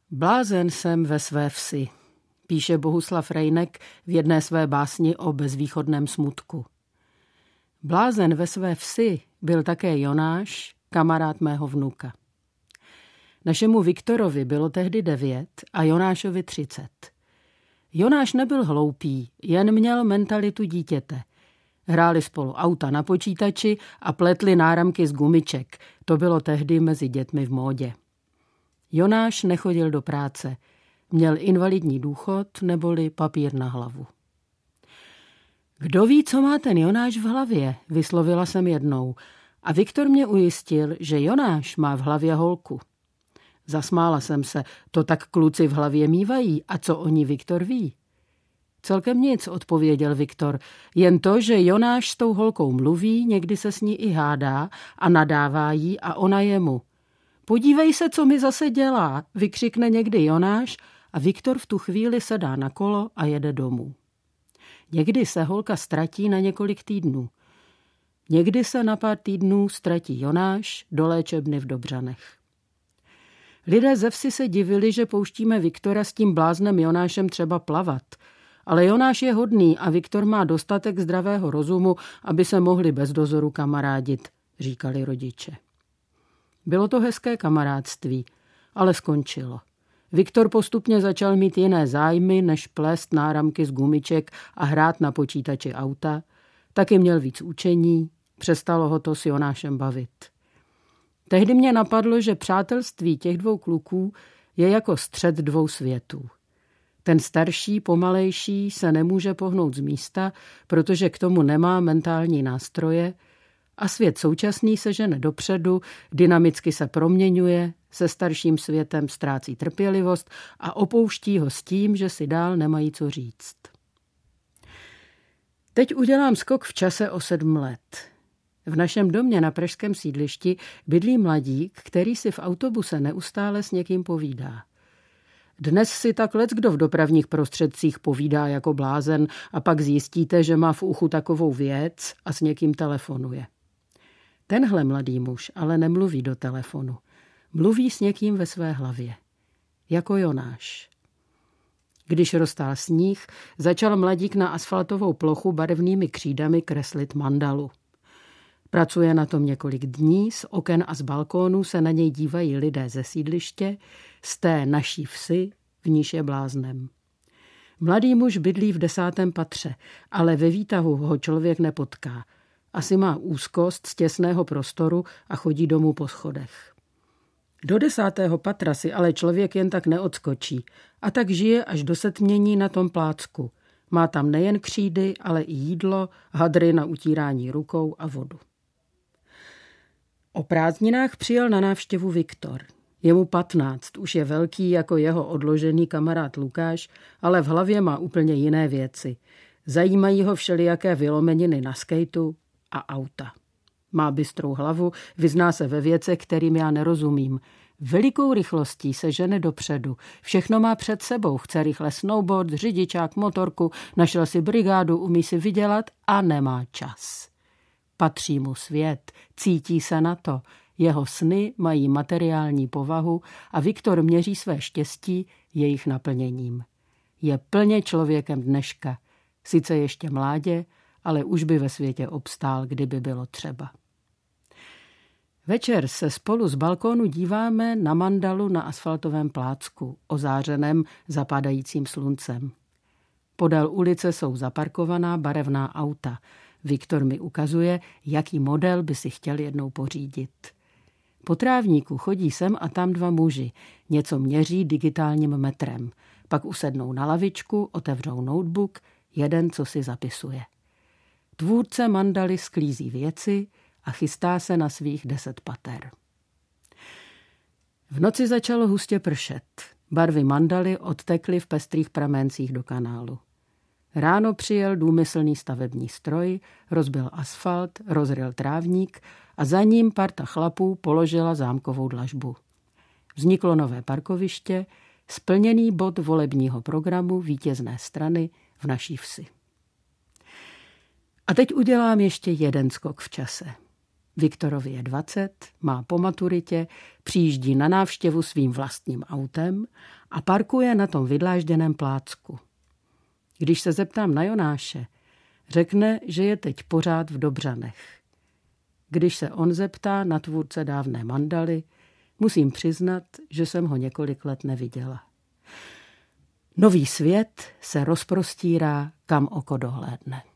Blázen jsem ve své vsi, píše Bohuslav Rejnek v jedné své básni o bezvýchodném smutku. Blázen ve své vsi byl také Jonáš, kamarád mého vnuka. Našemu Viktorovi bylo tehdy 9 a Jonášovi 30. Jonáš nebyl hloupý, jen měl mentalitu dítěte. Hráli spolu auta na počítači a pletli náramky z gumiček. To bylo tehdy mezi dětmi v módě. Jonáš nechodil do práce. Měl invalidní důchod neboli papír na hlavu. Kdo ví, co má ten Jonáš v hlavě, vyslovila jsem jednou. A Viktor mě ujistil, že Jonáš má v hlavě holku. Zasmála jsem se, to tak kluci v hlavě mívají, a co o ní Viktor ví? Celkem nic, odpověděl Viktor, jen to, že Jonáš s tou holkou mluví, někdy se s ní i hádá a nadává jí a ona jemu. Podívej se, co mi zase dělá, vykřikne někdy Jonáš a Viktor v tu chvíli sedá na kolo a jede domů. Někdy se holka ztratí na několik týdnů. Někdy se na pár týdnů ztratí Jonáš do léčebny v Dobřanech. Lidé ze vsi se divili, že pouštíme Viktora s tím bláznem Jonášem třeba plavat. Ale Jonáš je hodný a Viktor má dostatek zdravého rozumu, aby se mohli bez dozoru kamarádit, říkali rodiče. Bylo to hezké kamarádství, ale skončilo. Viktor postupně začal mít jiné zájmy, než plést náramky z gumiček a hrát na počítači auta. Taky měl víc učení, přestalo ho to s Jonášem bavit. Tehdy mě napadlo, že přátelství těch dvou kluků je jako střet dvou světů. Ten starší, pomalejší se nemůže pohnout z místa, protože k tomu nemá mentální nástroje a svět současný se žene dopředu, dynamicky se proměňuje, se starším světem ztrácí trpělivost a opouští ho s tím, že si dál nemají co říct. Teď udělám skok v čase o 7 let. V našem domě na pražském sídlišti bydlí mladík, který si v autobuse neustále s někým povídá. Dnes si tak leckdo v dopravních prostředcích povídá jako blázen a pak zjistíte, že má v uchu takovou věc a s někým telefonuje. Tenhle mladý muž ale nemluví do telefonu. Mluví s někým ve své hlavě. Jako Jonáš. Když roztál sníh, začal mladík na asfaltovou plochu barevnými křídami kreslit mandalu. Pracuje na tom několik dní, z oken a z balkónů se na něj dívají lidé ze sídliště, z té naší vsi, v níž je bláznem. Mladý muž bydlí v 10. patře, ale ve výtahu ho člověk nepotká. Asi má úzkost z těsného prostoru a chodí domů po schodech. Do 10. patra si ale člověk jen tak neodskočí a tak žije až do setmění na tom plácku. Má tam nejen křídy, ale i jídlo, hadry na utírání rukou a vodu. O prázdninách přijel na návštěvu Viktor. Je mu 15, už je velký jako jeho odložený kamarád Lukáš, ale v hlavě má úplně jiné věci. Zajímají ho všelijaké vylomeniny na skejtu a auta. Má bystrou hlavu, vyzná se ve věcech, kterým já nerozumím. Velikou rychlostí se žene dopředu. Všechno má před sebou. Chce rychle snowboard, řidičák, motorku, našel si brigádu, umí si vydělat a nemá čas. Patří mu svět, cítí se na to. Jeho sny mají materiální povahu a Viktor měří své štěstí jejich naplněním. Je plně člověkem dneška. Sice ještě mládě, ale už by ve světě obstál, kdyby bylo třeba. Večer se spolu z balkónu díváme na mandalu na asfaltovém plácku, ozářeném zapadajícím sluncem. Podél ulice jsou zaparkovaná barevná auta. Viktor mi ukazuje, jaký model by si chtěl jednou pořídit. Po trávníku chodí sem a tam 2 muži, něco měří digitálním metrem. Pak usednou na lavičku, otevřou notebook, jeden co si zapisuje. Tvůrce mandaly sklízí věci a chystá se na svých 10 pater. V noci začalo hustě pršet. Barvy mandaly odtekly v pestrých pramencích do kanálu. Ráno přijel důmyslný stavební stroj, rozbil asfalt, rozryl trávník a za ním parta chlapů položila zámkovou dlažbu. Vzniklo nové parkoviště, splněný bod volebního programu vítězné strany v naší vsi. A teď udělám ještě jeden skok v čase. Viktorovi je 20, má po maturitě, přijíždí na návštěvu svým vlastním autem a parkuje na tom vydlážděném plácku. Když se zeptám na Jonáše, řekne, že je teď pořád v Dobřanech. Když se on zeptá na tvůrce dávné mandaly, musím přiznat, že jsem ho několik let neviděla. Nový svět se rozprostírá, kam oko dohlédne.